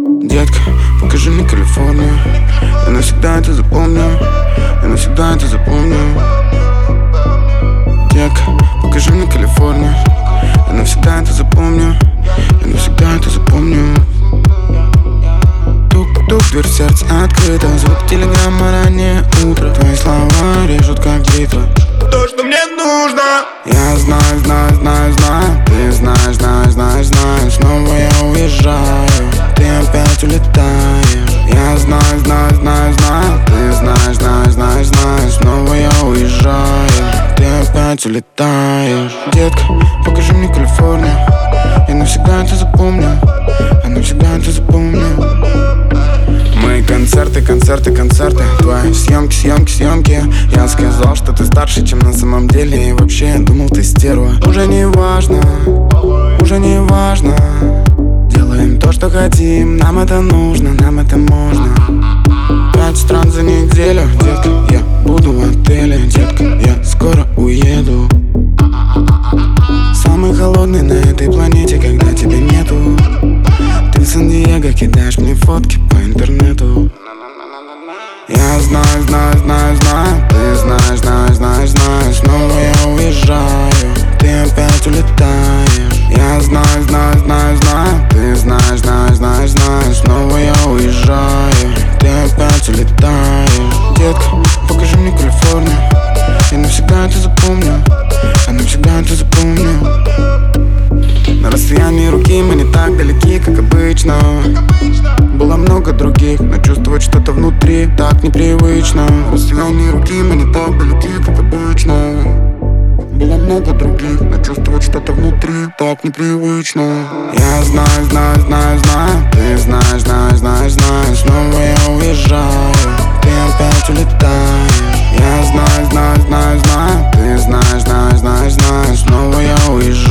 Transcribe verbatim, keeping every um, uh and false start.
Детка, покажи мне Калифорнию. Я навсегда это запомню. Я навсегда это запомню. Детка, покажи мне Калифорнию. Я навсегда это запомню. Я навсегда это запомню. Тук-тук, дверь в сердце открыта. Звук телеграмма, раннее утро. Твои слова режут как бритва. То, что мне нужно. Я знаю, знаю, знаю, знаю. Ты знаешь, знаешь, знаешь, знаешь. Снова я уезжаю, ты опять улетаешь. Я знаю, знаю, знаю, знаю. Ты знаешь, знаешь, знаешь, знаешь. Снова я уезжаю, ты опять улетаешь. Детка, покажи мне Калифорнию. Я навсегда это запомню. Я навсегда это запомню. Мои концерты, концерты, концерты. Твои съемки, съемки, съемки. Я сказал, что ты старше, чем на самом деле. И вообще я думал, ты стерва. Уже не важно, уже не важно. Делаем то, что хотим. Нам это нужно, нам это можно. Пять стран за неделю. Детка, я буду в отеле. Детка, я скоро уеду. Самый холодный на этой планете, когда тебя нету. Ты в Сан-Диего кидаешь мне фотки по интернету. Я знаю, знаю, знаю, знаю. Ты знаешь, знаешь, знаешь, знаешь. Снова я уезжаю, ты опять улетаешь. Я знаю, знаю, знаю, знаю. Ты знаешь, знаешь, знаешь, знаешь. Снова я уезжаю, ты опять улетаешь. Детка, покажи мне Калифорнию. Я навсегда это запомню. Я навсегда это запомню. На расстоянии руки мы не так далеки, как обычно. Было много других, но чувствовать что-то внутри так непривычно. На расстоянии руки мы не так далеки, как обычно. Было много других, но чувствовать что-то внутри так непривычно. Я знаю, знаю, знаю, знаю. Ты знаешь, знаешь, знаешь, знаешь. Снова я уезжаю, ты опять улетаешь. Я знаю, знаю, знаю, знаю. Ты знаешь, знаешь, знаешь, знаешь. Снова я уезжаю.